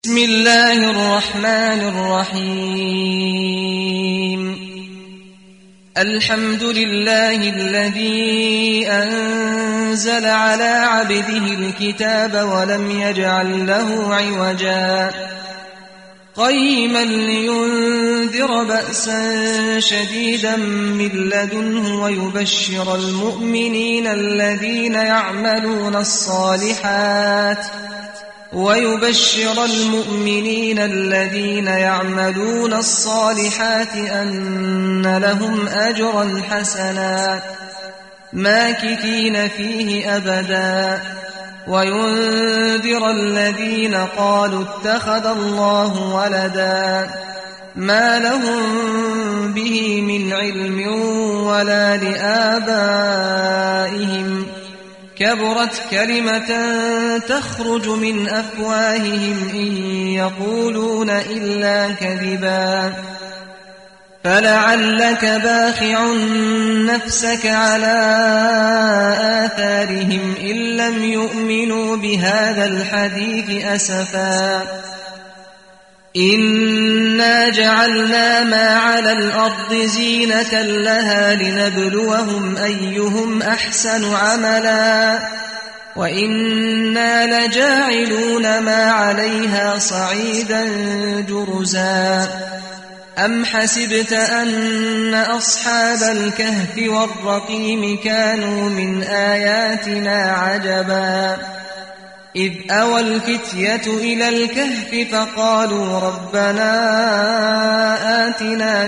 بسم الله الرحمن الرحيم الحمد لله الذي أنزل على عبده الكتاب ولم يجعل له عوجا قيما لينذر بأسا شديدا من لدنه ويبشر المؤمنين الذين يعملون الصالحات أن لهم أجرا حسنا ماكثين فيه أبدا وينذر الذين قالوا اتخذ الله ولدا ما لهم به من علم ولا لآبائهم كبرت كلمة تخرج من أفواههم إن يقولون إلا كذبا فلعلك باخع نفسك على آثارهم إن لم يؤمنوا بهذا الحديث أسفا إنا جعلنا ما على الأرض زينة لها لنبلوهم أيهم أحسن عملا وإنا لجاعلون ما عليها صعيدا جرزا أم حسبت أن أصحاب الكهف والرقيم كانوا من آياتنا عجبا إذ أوى الفتية إلى الكهف فقالوا ربنا آتنا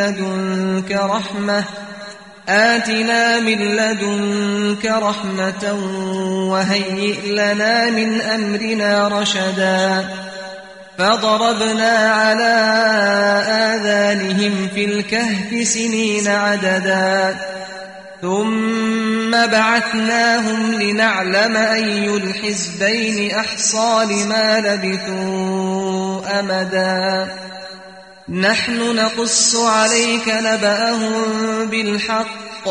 من لدنك رحمة وهيئ لنا من أمرنا رشدا فضربنا على آذانهم في الكهف سنين عددا ثم بعثناهم لنعلم أي الحزبين أحصى لما لبثوا أمدا نحن نقص عليك نبأهم بالحق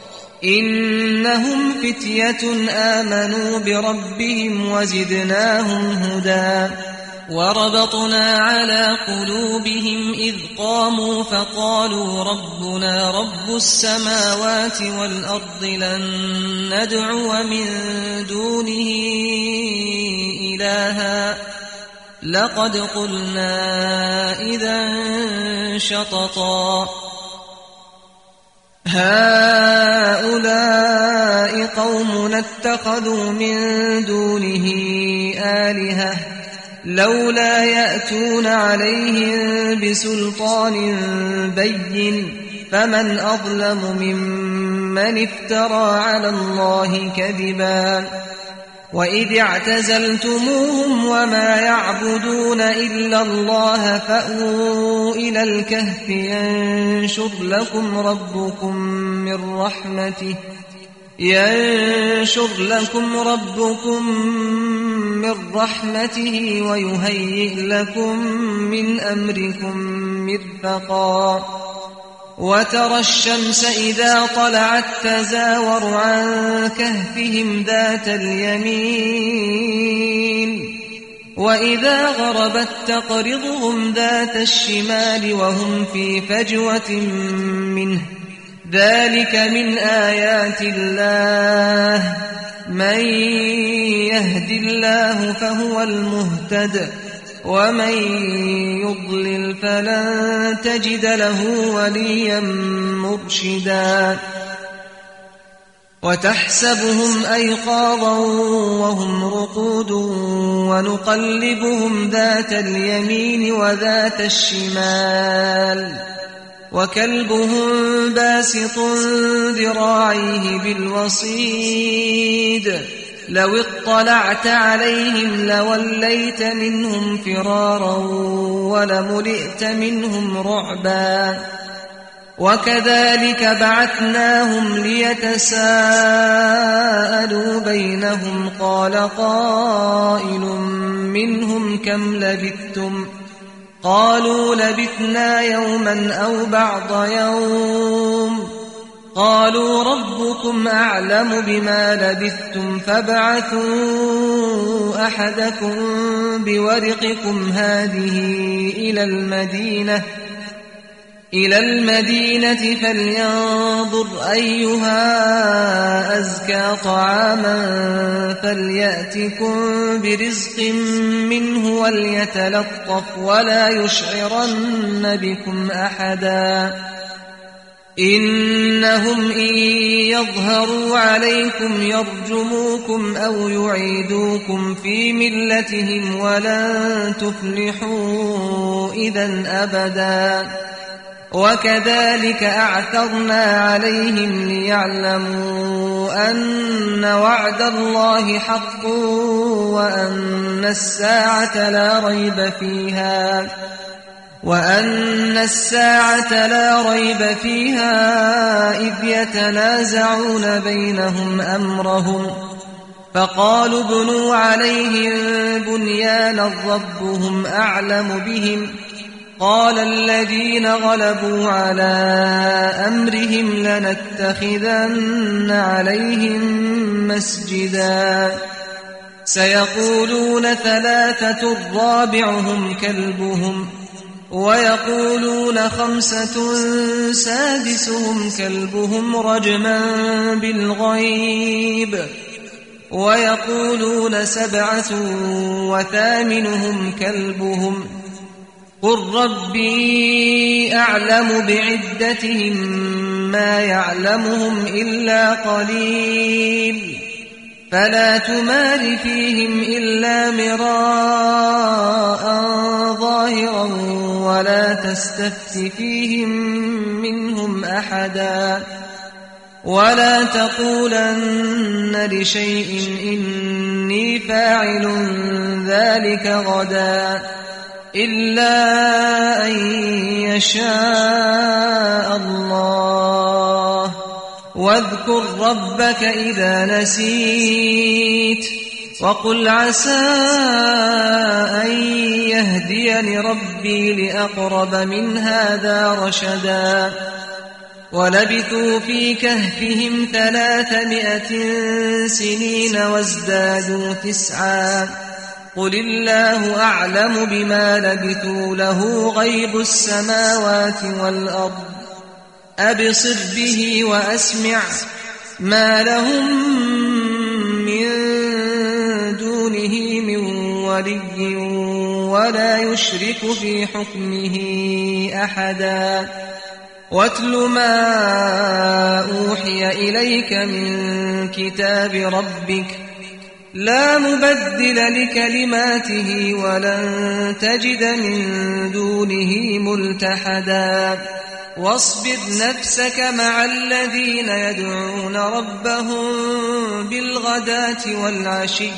إنهم فتية آمنوا بربهم وزدناهم هدى وربطنا على قلوبهم إذ قاموا فقالوا ربنا رب السماوات والأرض لن ندعو من دونه إلها لقد قلنا إذا شططا هؤلاء قومنا اتخذوا من دونه آلهة لولا يأتون عليهم بسلطان بين فمن أظلم ممن افترى على الله كذبا وإذ اعتزلتموهم وما يعبدون إلا الله فأووا إلى الكهف ينشر لكم ربكم من رحمته ويهيئ لكم من أمركم مرفقا وترى الشمس إذا طلعت تزاور عن كهفهم ذات اليمين وإذا غربت تقرضهم ذات الشمال وهم في فجوة منه ذلك من آيات الله من يهد الله فهو المهتد ومن يضلل فلن تجد له وليا مرشدا وتحسبهم أيقاظا وهم رقود ونقلبهم ذات اليمين وذات الشمال وكلبهم باسط ذراعيه بالوصيد لو اطلعت عليهم لوليت منهم فرارا ولملئت منهم رعبا وكذلك بعثناهم ليتساءلوا بينهم قال قائل منهم كم لبثتم قالوا لبثنا يوما أو بعض يوم قالوا ربكم أعلم بما لبثتم فابعثوا أحدكم بورقكم هذه إلى المدينة فلينظر أيها أزكى طعاما فليأتكم برزق منه وليتلطف ولا يشعرن بكم أحدا إنهم إن يظهروا عليكم يرجموكم أو يعيدوكم في ملتهم ولن تفلحوا إذا أبدا وكذلك أعثرنا عليهم ليعلموا أن وعد الله حق وأن الساعة لا ريب فيها إذ يتنازعون بينهم أمرهم فقالوا ابنوا عليهم بنيانا ربهم أعلم بهم قال الذين غلبوا على أمرهم لنتخذن عليهم مسجدا سيقولون 3 رابعهم كلبهم ويقولون 5 سادسهم كلبهم رجما بالغيب ويقولون 7 وثامنهم كلبهم قل ربي أعلم بعدتهم ما يعلمهم إلا قليل فلا تمار فيهم إلا مراء ظاهرا ولا تستفت فيهم منهم أحدا ولا تقولن لشيء إني فاعل ذلك غدا إلا أن يشاء الله واذكر ربك إذا نسيت وقل عسى أن يهديني ربي لأقرب من هذا رشدا ولبثوا في كهفهم 300 سنين وازدادوا 9 قل الله أعلم بما لبثوا له غيب السماوات والأرض أبصر به وأسمع ما لهم من دونه من ولي ولا يشرك في حكمه أحدا واتل ما أوحي إليك من كتاب ربك لا مبدل لكلماته ولن تجد من دونه ملتحدا واصبر نفسك مع الذين يدعون ربهم بالغداة والعشي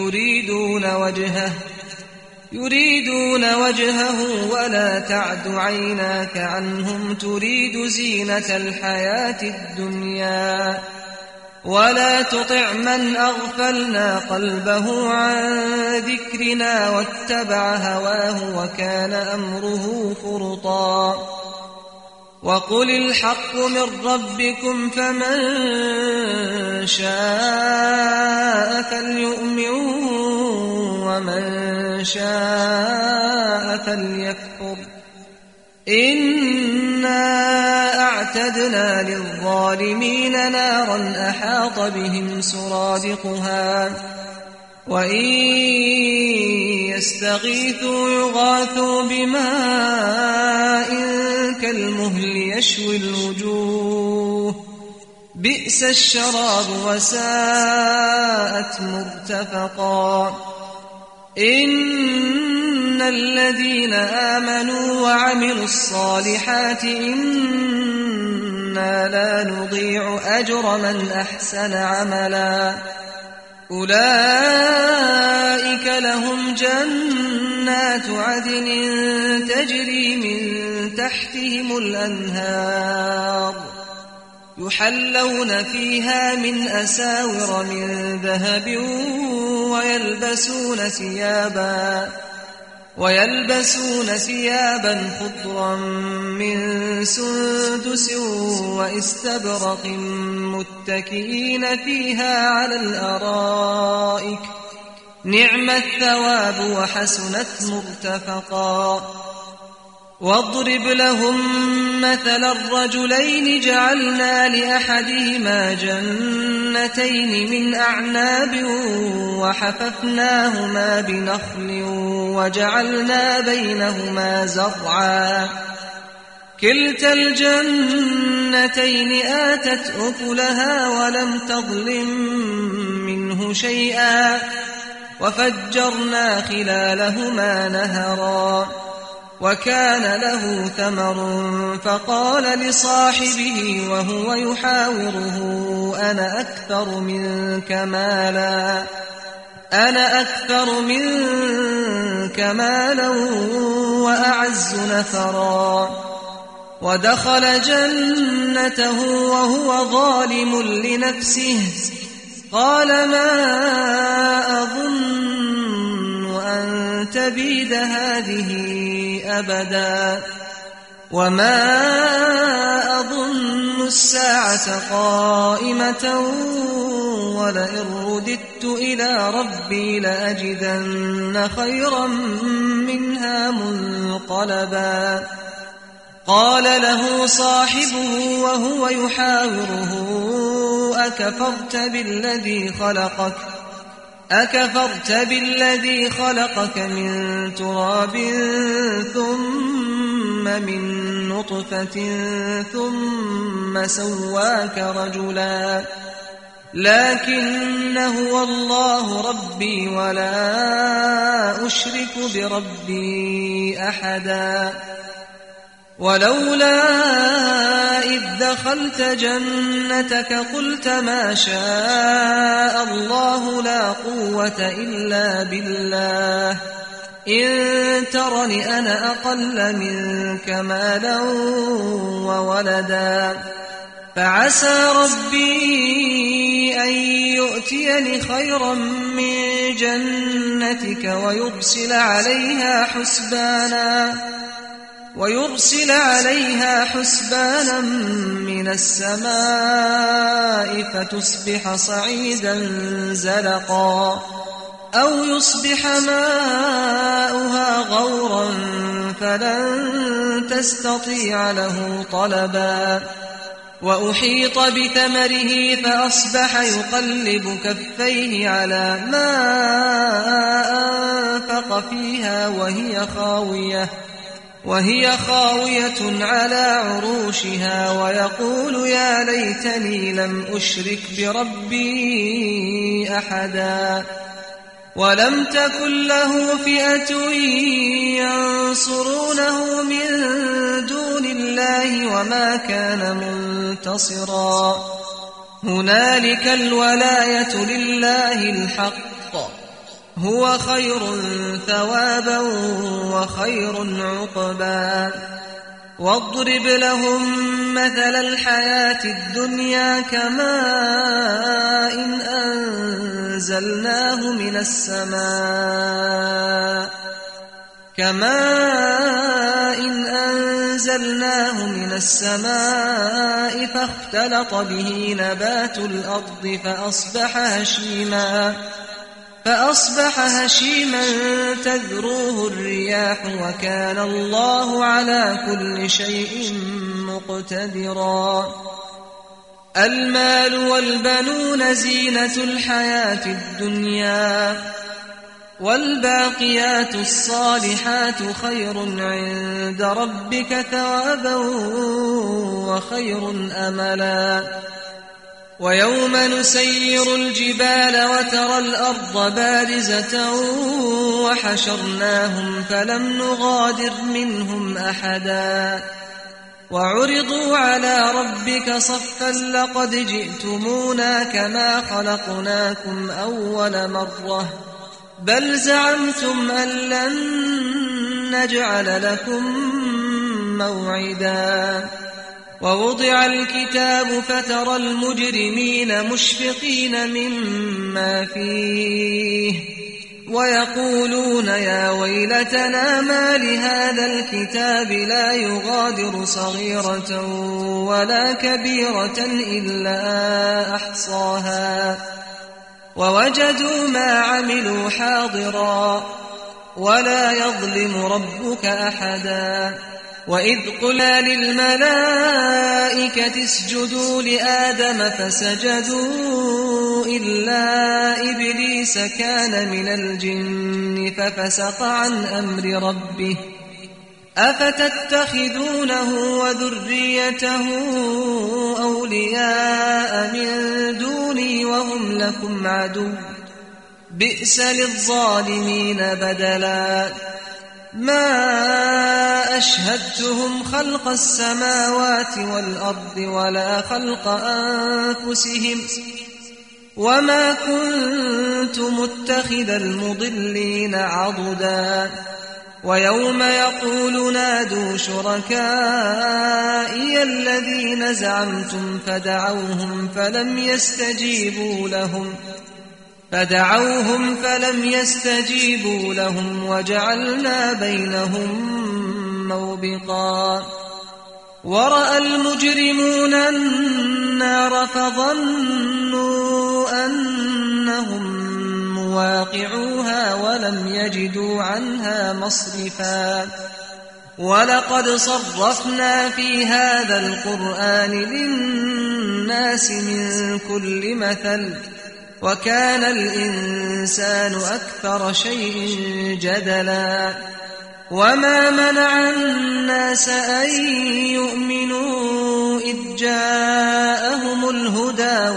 يريدون وجهه ولا تعد عيناك عنهم تريد زينة الحياة الدنيا ولا تطع من أغفلنا قلبه عن ذكرنا واتبع هواه وكان أمره فرطا وقل الحق من ربكم فمن شاء فليؤمن ومن شاء فليكفر إنا أعتدنا للظالمين نارا أحاط بهم سرادقها وإن يستغيثوا يغاثوا بماء كالمهل يشوي الوجوه بئس الشراب وساءت مرتفقا إن الذين آمنوا وعملوا الصالحات إنا لا نضيع أجر من أحسن عملا أولئك لهم جنات عدن تجري من تحتهم الأنهار يحلون فيها من أساور من ذهب ويلبسون ثيابا خضرا من سندس واستبرق متكئين فيها على الأرائك نعم الثواب وحسنت مرتفقا واضرب لهم مثل الرجلين جعلنا لأحدهما جنتين من أعناب وحففناهما بنخل وجعلنا بينهما زرعا كلتا الجنتين آتت أكلها ولم تظلم منه شيئا وفجرنا خلالهما نهرا وكان له ثمر فقال لصاحبه وهو يحاوره أنا أكثر منك مالا وأعز نفرا ودخل جنته وهو ظالم لنفسه قال ما أظن أن تبيد هذه أبدا وما أظن الساعة قائمة ولئن رددت إلى ربي لأجدن خيرا منها منقلبا قال له صاحبه وهو يحاوره أكفرت بالذي خلقك من تراب ثم من نطفة ثم سواك رجلا لكن هو الله ربي ولا أشرك بربي أحدا ولولا إذ دخلت جنتك قلت ما شاء الله لا قوة إلا بالله إن ترني أنا أقل منك مالا وولدا فعسى ربي أن يؤتيني خيرا من جنتك ويرسل عليها حسبانا من السماء فتصبح صعيدا زلقا أو يصبح ماؤها غورا فلن تستطيع له طلبا وأحيط بثمره فأصبح يقلب كفيه على ما أنفق فيها وهي خاوية على عروشها ويقول يا ليتني لم أشرك بربي أحدا ولم تكن له فئة ينصرونه من دون الله وما كان منتصرا هنالك الولاية لله الحق هو خير ثوابا وخير عقبا واضرب لهم مثل الحياة الدنيا كماء أنزلناه من السماء فاختلط به نبات الأرض فأصبح هشيما تذروه الرياح وكان الله على كل شيء مقتدرا المال والبنون زينة الحياة الدنيا والباقيات الصالحات خير عند ربك ثوابا وخير أملا ويوم نسير الجبال وترى الأرض بارزة وحشرناهم فلم نغادر منهم أحدا وعرضوا على ربك صفا لقد جئتمونا كما خلقناكم أول مرة بل زعمتم أن لن نجعل لكم موعدا ووضع الكتاب فترى المجرمين مشفقين مما فيه ويقولون يا ويلتنا ما لهذا الكتاب لا يغادر صغيرة ولا كبيرة إلا أحصاها ووجدوا ما عملوا حاضرا ولا يظلم ربك أحدا وإذ قلنا للملائكة اسجدوا لآدم فسجدوا إلا إبليس كان من الجن ففسق عن أمر ربه أفتتخذونه وذريته أولياء من دوني وهم لكم عدو بئس للظالمين بدلا ما أشهدتهم خلق السماوات والأرض ولا خلق أنفسهم وما كنت متخذ المضلين عضدا ويوم يقول نادوا شركائي الذين زعمتم فدعوهم فلم يستجيبوا لهم وجعلنا بينهم موبقا ورأى المجرمون النار فظنوا أنهم مواقعوها ولم يجدوا عنها مصرفا ولقد صرفنا في هذا القرآن للناس من كل مثل وكان الإنسان أكثر شيء جدلا وما منع الناس أن يؤمنوا إذ جاءهم الهدى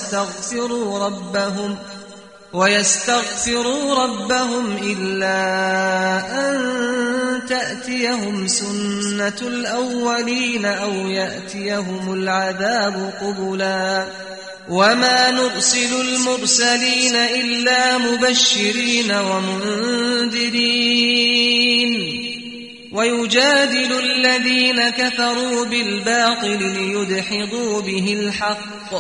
ويستغفروا ربهم إلا أن تأتيهم سنة الأولين أو يأتيهم العذاب قبلا وما نرسل المرسلين إلا مبشرين ومنذرين ويجادل الذين كفروا بالباطل ليدحضوا به الحق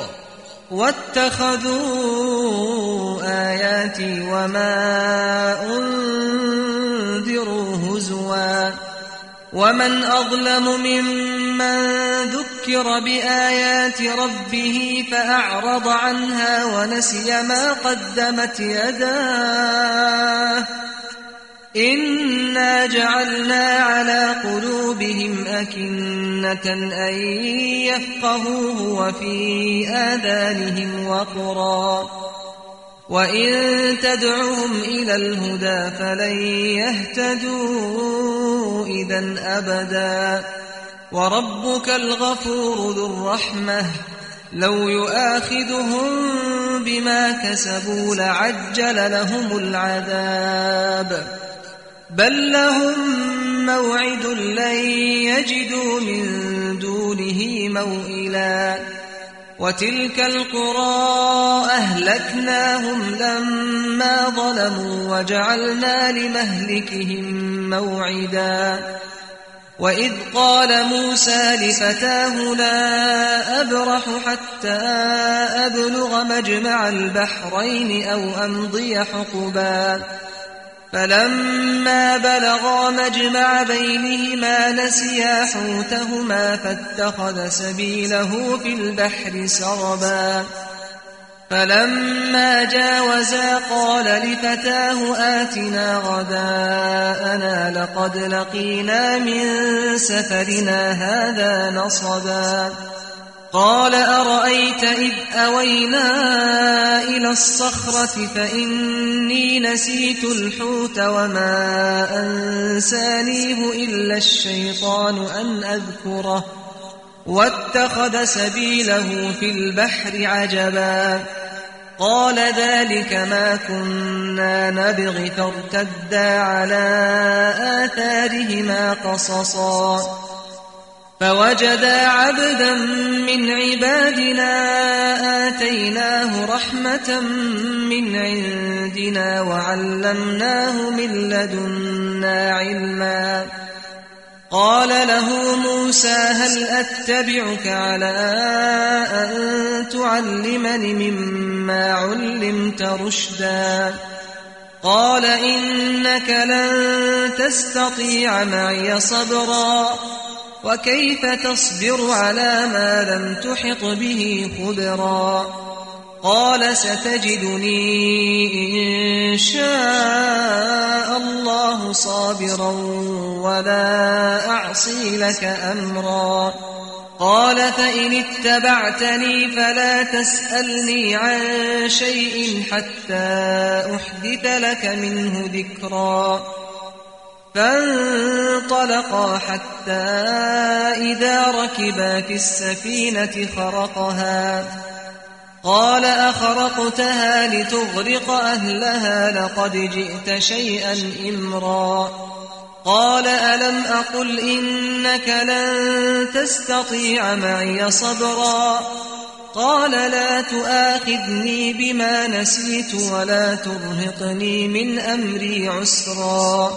واتخذوا آياتي وما أنذروا هزوا ومن أظلم ممن ذكر بآيات ربه فأعرض عنها ونسي ما قدمت يداه إنا جعلنا على قلوبهم أكنة أن يفقهوه وفي آذانهم وقرا وإن تدعهم إلى الهدى فلن يهتدوا إذا أبدا وربك الغفور ذو الرحمة لو يؤاخذهم بما كسبوا لعجل لهم العذاب بل لهم موعد لن يجدوا من دونه موئلا وتلك القرى أهلكناهم لما ظلموا وجعلنا لمهلكهم موعدا وإذ قال موسى لفتاه لا أبرح حتى أبلغ مجمع البحرين أو أمضي حقبا فلما بلغا مجمع بينهما نسيا حوتهما فاتخذ سبيله في البحر سربا فلما جاوزا قال لفتاه آتنا غداءنا لقد لقينا من سفرنا هذا نصبا قال أرأيت إذ أوينا إلى الصخرة فإني نسيت الحوت وما أنسانيه إلا الشيطان أن أذكره واتخذ سبيله في البحر عجبا قال ذلك ما كنا نبغي فارتدا على آثارهما قصصا فوجدا عبدا من عبادنا آتيناه رحمة من عندنا وعلمناه من لدنا علما قال له موسى هل أتبعك على أن تعلمني مما علمت رشدا قال إنك لن تستطيع معي صبرا وكيف تصبر على ما لم تحط به خبرا قال ستجدني إن شاء الله صابرا ولا أعصي لك أمرا قال فإن اتبعتني فلا تسألني عن شيء حتى أحدث لك منه ذكرا فانطلقا حتى إذا ركبا في السفينة خرقها قال أخرقتها لتغرق أهلها لقد جئت شيئا إمرا قال ألم أقل إنك لن تستطيع معي صبرا قال لا تؤاخذني بما نسيت ولا ترهقني من أمري عسرا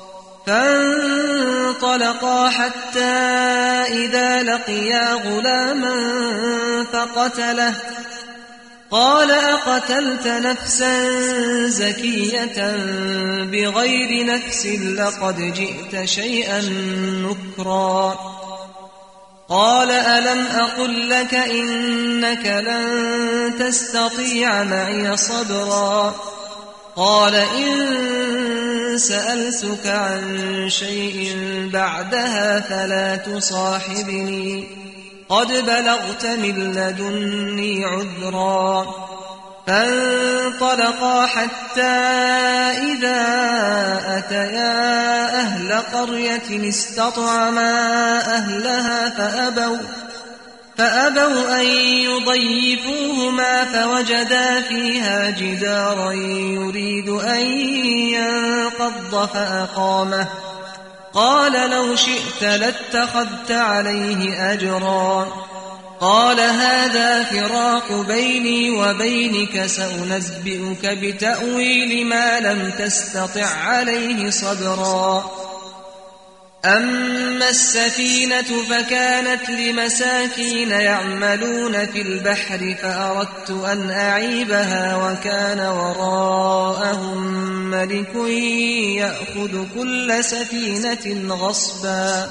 فانطلقا حتى إذا لقيا غلاما فقتله قال أقتلت نفسا زكية بغير نفس لقد جئت شيئا نكرا قال ألم أقل لك إنك لن تستطيع معي صبرا قال إن سألتك عن شيء بعدها فلا تصاحبني قد بلغت من لدني عذرا فانطلقا حتى إذا أتيا أهل قرية استطعما أهلها فأبوا أن يضيفوهما فوجدا فيها جدارا يريد أن ينقض فأقامه قال لو شئت لاتخذت عليه أجرا قال هذا فراق بيني وبينك سأنبئك بتأويل ما لم تستطع عليه صبرا أما السفينة فكانت لمساكين يعملون في البحر فأردت أن أعيبها وكان وراءهم ملك يأخذ كل سفينة غصبا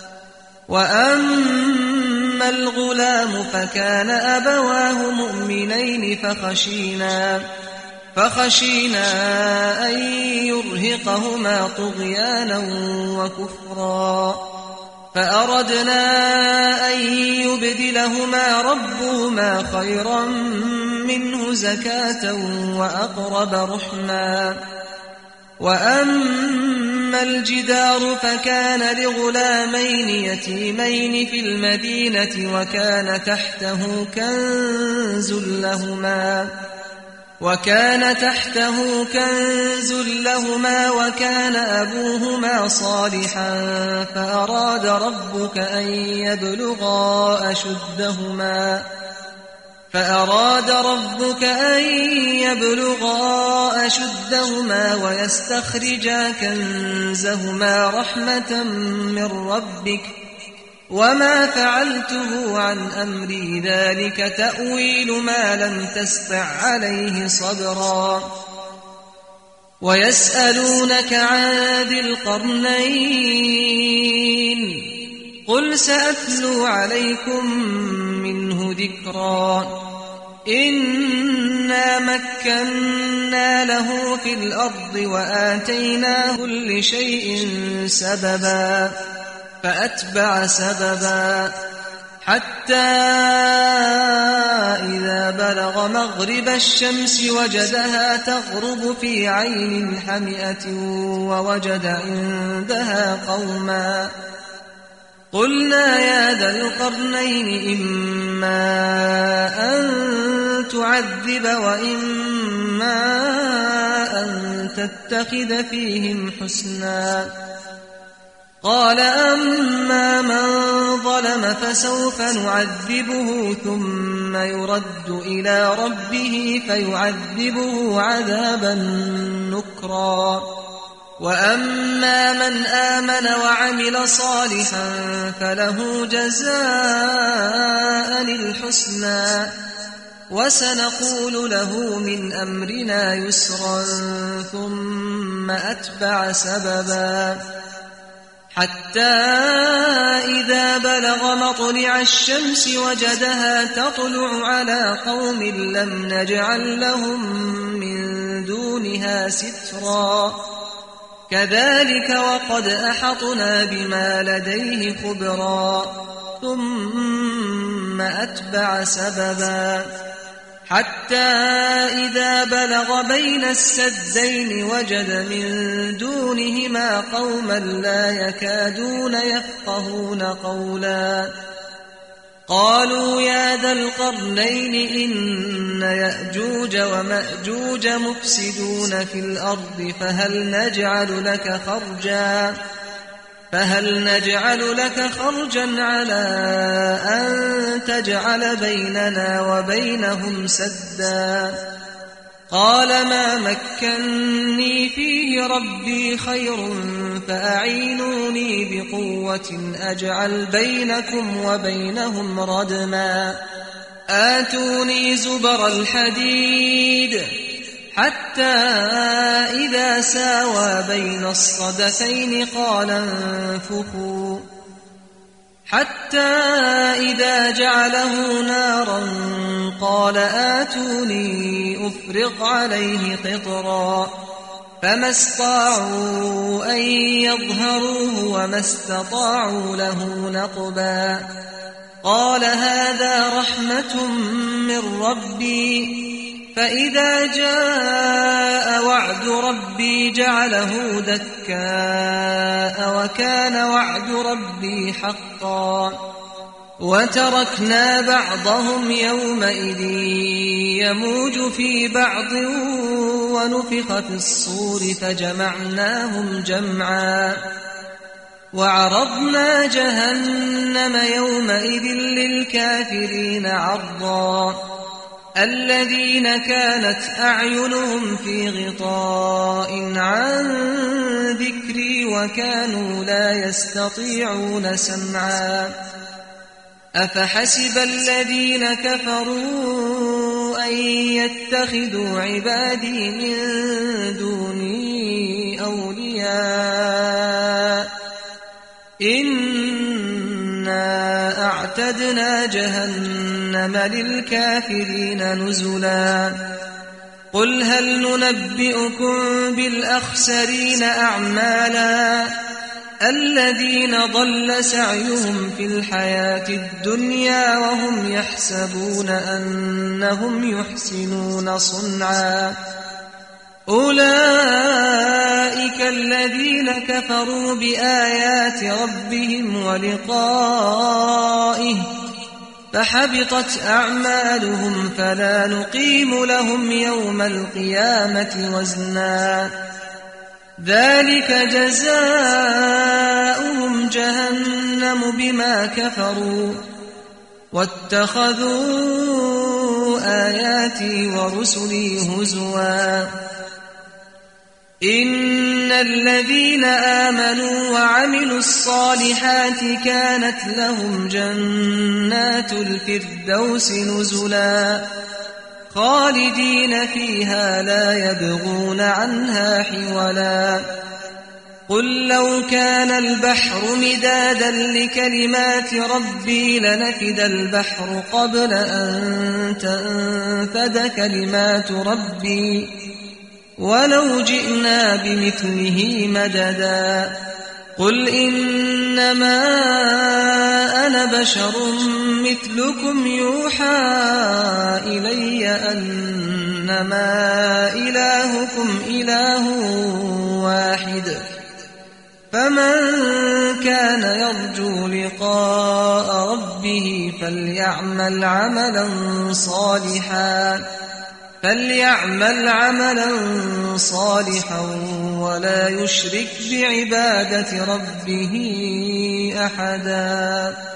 وأما الغلام فكان أبواه مؤمنين فخشينا أن يرهقهما طغيانا وكفرا فأردنا أن يبدلهما ربهما خيرا منه زكاة وأقرب رحما وأما الجدار فكان لغلامين يتيمين في المدينة وكان تحته كنز لهما وكان أبوهما صالحا فأراد ربك أن يبلغا أشدهما ويستخرجا كنزهما رحمة من ربك وما فعلته عن أمري ذلك تأويل ما لم تسطع عليه صبرا ويسألونك عن ذي القرنين قل سأتلو عليكم منه ذكرا إنا مكنا له في الأرض وآتيناه كل شيء سببا فأتبع سببا حتى إذا بلغ مغرب الشمس وجدها تغرب في عين حمئة ووجد عندها قوما قلنا يا ذا القرنين إما أن تعذب وإما أن تتخذ فيهم حسنا قال أما من ظلم فسوف نعذبه ثم يرد إلى ربه فيعذبه عذابا نكرا وأما من آمن وعمل صالحا فله جزاء الحسنى وسنقول له من أمرنا يسرا ثم أتبع سببا حتى إذا بلغ مطلع الشمس وجدها تطلع على قوم لم نجعل لهم من دونها سترا كذلك وقد أحطنا بما لديه خبرا ثم أتبع سببا حتى إذا بلغ بين السدين وجد من دونهما قوما لا يكادون يفقهون قولا قالوا يا ذا القرنين إن يأجوج ومأجوج مفسدون في الأرض فهل نجعل لك خرجا على أن تجعل بيننا وبينهم سدا قال ما مكني فيه ربي خير فأعينوني بقوة أجعل بينكم وبينهم ردما آتوني زبر الحديد حتى إذا ساوى بين الصدفين قال انفخوا حتى إذا جعله نارا قال آتوني أفرغ عليه قطرا فما استطاعوا أن يظهروه وما استطاعوا له نقبا قال هذا رحمة من ربي فإذا جاء وعد ربي جعله دكاء وكان وعد ربي حقا وتركنا بعضهم يومئذ يموج في بعض ونفخ في الصور فجمعناهم جمعا وعرضنا جهنم يومئذ للكافرين عرضا الذين كانت أعينهم في غطاء عن ذكري وكانوا لا يستطيعون سمعا أفحسب الذين كفروا أن يتخذوا عبادي من دوني أولياء إنا أعتدنا جهنم للكافرين نزلا قل هل ننبئكم بالأخسرين أعمالا الذين ضل سعيهم في الحياة الدنيا وهم يحسبون أنهم يحسنون صنعا أولئك الذين كفروا بآيات ربهم ولقائه فحبطت أعمالهم فلا نقيم لهم يوم القيامة وزنا ذلك جزاؤهم جهنم بما كفروا واتخذوا آياتي ورسلي هزوا إن الذين آمنوا وعملوا الصالحات كانت لهم جنات الفردوس نزلا خالدين فيها لا يبغون عنها حولا قل لو كان البحر مدادا لكلمات ربي لنفد البحر قبل أن تنفد كلمات ربي ولو جئنا بمثله مددا قل إنما أنا بشر مثلكم يوحى إلي أنما إلهكم إله واحد فمن كان يرجو لقاء ربه فليعمل عملا صالحا ولا يشرك بعبادة ربه أحدا